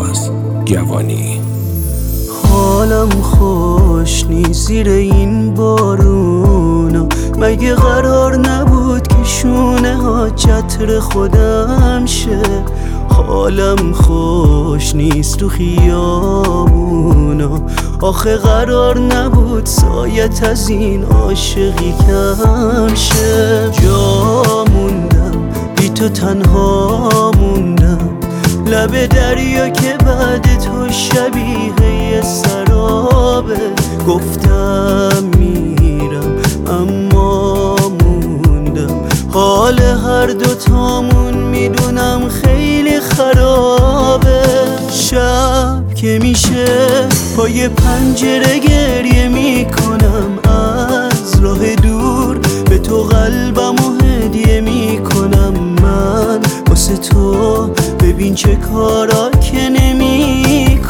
از گوانی. حالم خوش نیست زیر این بارونا، مگه قرار نبود که شونه ها چتر خودم شه؟ حالم خوش نیست تو خیابونا، آخه قرار نبود سایت از این عاشقی کم شه. جا موندم بی تو تنها موندم، لب دریا که بعد تو شبیه سرابه. گفتم میرم اما موندم، حال هر دوتامون میدونم خیلی خرابه. شب که میشه پای پنجره گریه میکنم، از راه دور به تو قلبمو هدیه میکنم. من واسه تو ببین چه کارا که نمی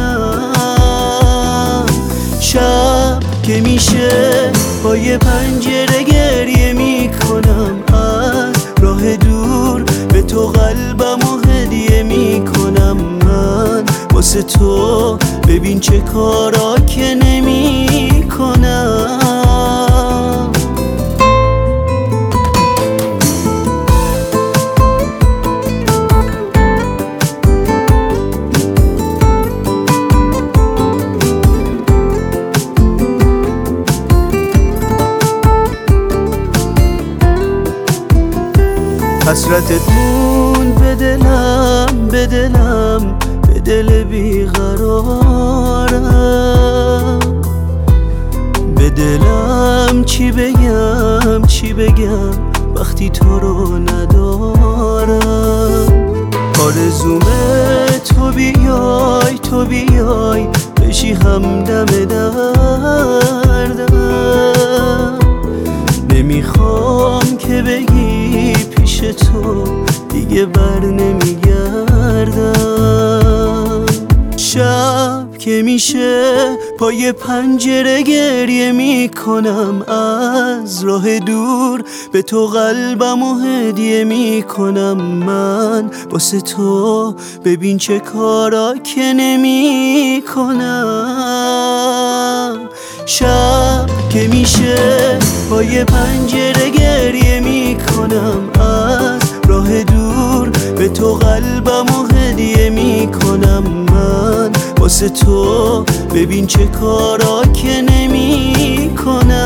کنم. شب که میشه پای پنجره گریه میکنم، از راه دور به تو قلبمو هدیه میکنم. من واسه تو ببین چه کارا که نمی کنم. حسرتت موند به دلم، به دلم، به دل بیقرارم. به دلم چی بگم، چی بگم وقتی تو رو ندارم. آرزومه تو بیای، تو بیای بشی همدم دردم. نمیخوام که بگی پیش تو دیگه بر نمیگردم. شب که میشه پای پنجره گریه میکنم، از راه دور به تو قلبمو هدیه میکنم. من واسه تو ببین چه کارا که نمی کنم. شب که میشه پای پنجره گریه میکنم، از راه دور به تو قلبمو هدیه میکنم. من واسه تو ببین چه کارا که نمی کنم.